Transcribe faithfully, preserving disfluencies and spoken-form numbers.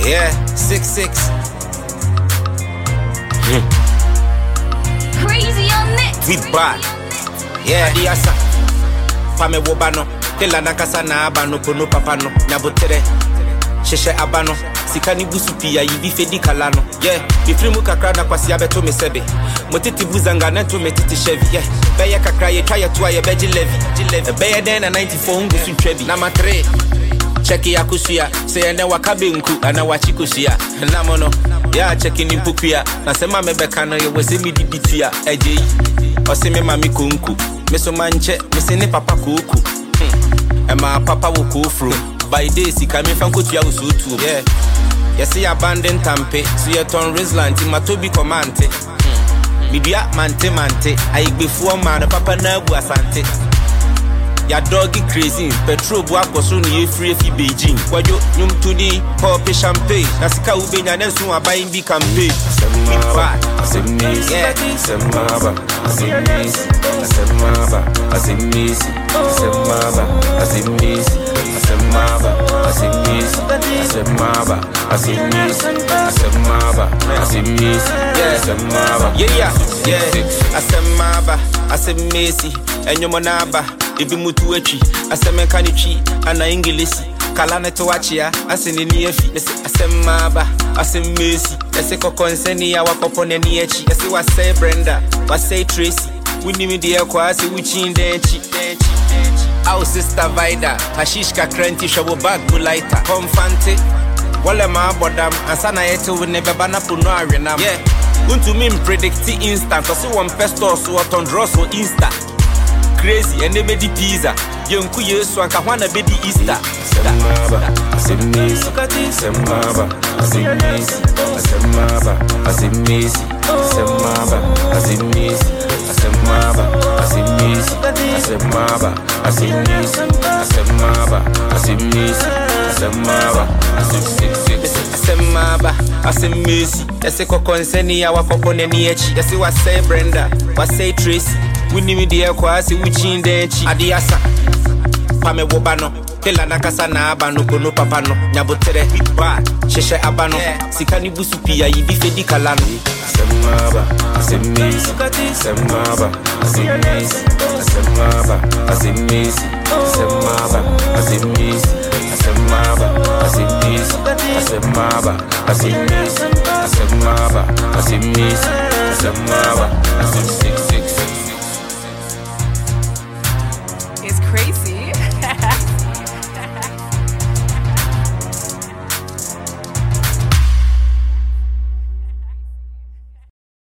Yeah, six six. Mm. Crazy on it. We bad. Yeah, Adiasa. Pame wobano. Tela nakasa na abano kono papano. Nyabotere. Sheshe abano. Sikani busupi ya yibi fedi kalano. Yeah, bifrimu kakra na kwasi abeto mesebe. Motiti buzanga na to metiti Chevy. Yeah, beye kakra ye try to ye beji levy. Beye den na ninety-four ngusu trebi. Number three. Cheki ya kushia, say ene wakabe nku, ana wachikushia. Namono, ya cheki ni mpukuya. Nasema mebekano ye wese mi dibitia. Eje, ose me mami kunku. Meso manche, mese ne papa kuku. Hmm. Ema papa wukufru. By day si kami fankutu ya usutu. Yeah. Yesi abandon tampe, so ye ton Rizlanti matobi komante. Hmm. Midia mante mante, aigbefu man papa na bu asante. Ya doggy crazy, petrol bu akoso ni free fi Beijing. Kwajo nyum tuni pop champagne. Nasika ubenya nensu abai bi campaign. Semaba, asemisi, semaba, asemisi, semaba, asemisi, semaba, asemisi, semaba, asemisi, semaba, asemisi, semaba, asemisi, semaba. Yeah yeah yeah. Asemaba, asemisi, enyomonaba. Ibi mutu echi, aseme kanichi, ana ingilisi. Kalane to wachia, asini ni efi. Yesi asemaba, asemesi. Yesi kokonseni ya wakopone ni echi. Yesi wasay Brenda, wasay Tracy. Winimi diye kwa asi uchinde echi. Au sister Vida, hashish kakrenti shabo bag mulaita. Komfante, wale maabodam, asana yetu winebebana puno arenam. Yeah, untu mi mpredicti instant. Kasi one pesto so watondroso insta. Crazy and they made the pizza. Young Kuyesu and Kawana baby Easter. Semaba, asemisi, semaba, asemisi, semaba, asemisi, semaba, asemisi, semaba, asemisi, semaba, asemisi, semaba, asemisi, semaba, asemisi, semaba, asemisi. Yesi kokonseni ya wakopone ni echi. Yesi wasay Brenda, wasay Tracy. Winimi diye kwa asi uchinde echi. Adiasa. Pame wobano. Tela nakasa na abano kono papano. Nyabotere bad. Sheshe abano. Sikani busupi ya yibi fedi kalano. Semaba, asemisi, semaba, asemisi, semaba, asemisi, semaba, asemisi, semaba, asemisi, semaba, asemisi, semaba, asemisi, semaba, asemisi.